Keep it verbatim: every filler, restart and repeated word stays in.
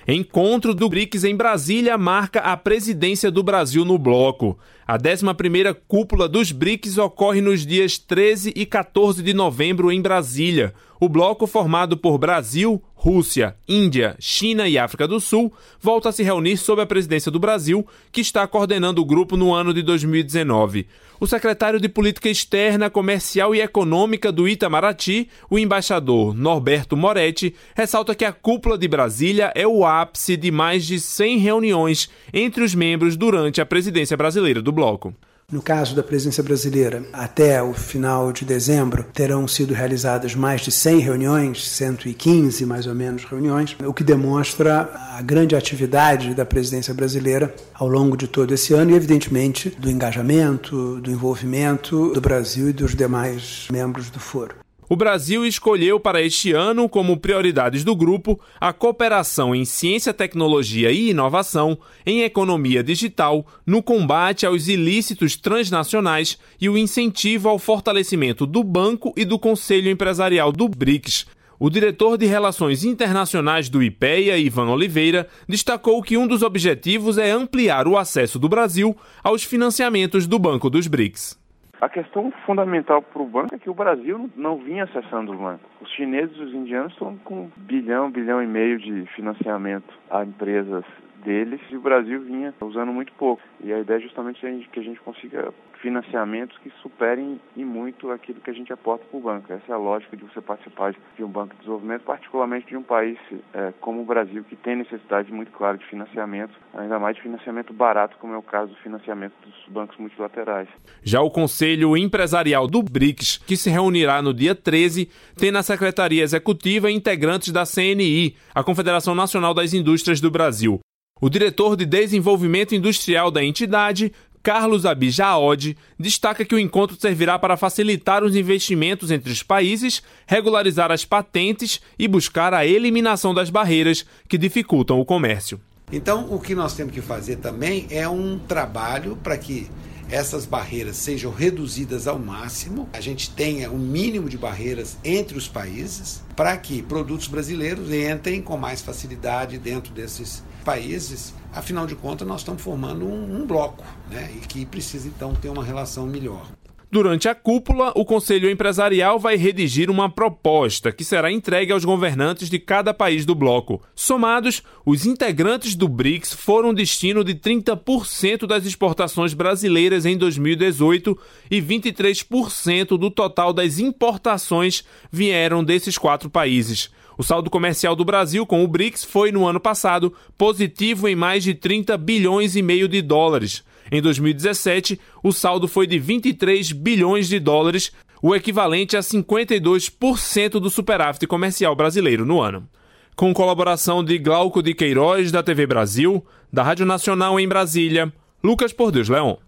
Encontro do BRICS em Brasília marca a presidência do Brasil no bloco. A décima primeira cúpula dos BRICS ocorre nos dias treze e quatorze de novembro em Brasília. O bloco, formado por Brasil, Rússia, Índia, China e África do Sul, volta a se reunir sob a presidência do Brasil, que está coordenando o grupo no ano de dois mil e dezenove. O secretário de Política Externa, Comercial e Econômica do Itamaraty, o embaixador Norberto Moretti, ressalta que a cúpula de Brasília é o ápice de mais de cem reuniões entre os membros durante a presidência brasileira do bloco. No caso da presidência brasileira, até o final de dezembro, terão sido realizadas mais de cem reuniões, cento e quinze mais ou menos reuniões, o que demonstra a grande atividade da presidência brasileira ao longo de todo esse ano e, evidentemente, do engajamento, do envolvimento do Brasil e dos demais membros do foro. O Brasil escolheu para este ano, como prioridades do grupo, a cooperação em ciência, tecnologia e inovação, em economia digital, no combate aos ilícitos transnacionais e o incentivo ao fortalecimento do Banco e do Conselho Empresarial do BRICS. O diretor de Relações Internacionais do IPEA, Ivan Oliveira, destacou que um dos objetivos é ampliar o acesso do Brasil aos financiamentos do Banco dos BRICS. A questão fundamental para o banco é que o Brasil não vinha acessando o banco. Os chineses e os indianos estão com bilhão, bilhão e meio de financiamento a empresas deles e o Brasil vinha usando muito pouco. E a ideia é justamente que a gente consiga financiamentos que superem e muito aquilo que a gente aporta para o banco. Essa é a lógica de você participar de um banco de desenvolvimento, particularmente de um país é, como o Brasil, que tem necessidade muito clara de financiamento, ainda mais de financiamento barato, como é o caso do financiamento dos bancos multilaterais. Já o Conselho Empresarial do BRICS, que se reunirá no dia treze, tem na Secretaria Executiva integrantes da C N I, a Confederação Nacional das Indústrias do Brasil. O diretor de Desenvolvimento Industrial da entidade, Carlos Abijaod, destaca que o encontro servirá para facilitar os investimentos entre os países, regularizar as patentes e buscar a eliminação das barreiras que dificultam o comércio. Então, o que nós temos que fazer também é um trabalho para que essas barreiras sejam reduzidas ao máximo, a gente tenha um mínimo de barreiras entre os países, para que produtos brasileiros entrem com mais facilidade dentro desses países. Afinal de contas, nós estamos formando um, um bloco, né, e que precisa, então, ter uma relação melhor. Durante a cúpula, o Conselho Empresarial vai redigir uma proposta que será entregue aos governantes de cada país do bloco. Somados, os integrantes do BRICS foram destino de trinta por cento das exportações brasileiras em dois mil e dezoito e vinte e três por cento do total das importações vieram desses quatro países. O saldo comercial do Brasil com o BRICS foi, no ano passado, positivo em mais de trinta bilhões e meio de dólares. Em dois mil e dezessete, o saldo foi de vinte e três bilhões de dólares, o equivalente a cinquenta e dois por cento do superávit comercial brasileiro no ano. Com colaboração de Glauco de Queiroz, da T V Brasil, da Rádio Nacional em Brasília, Lucas Por Deus Leon.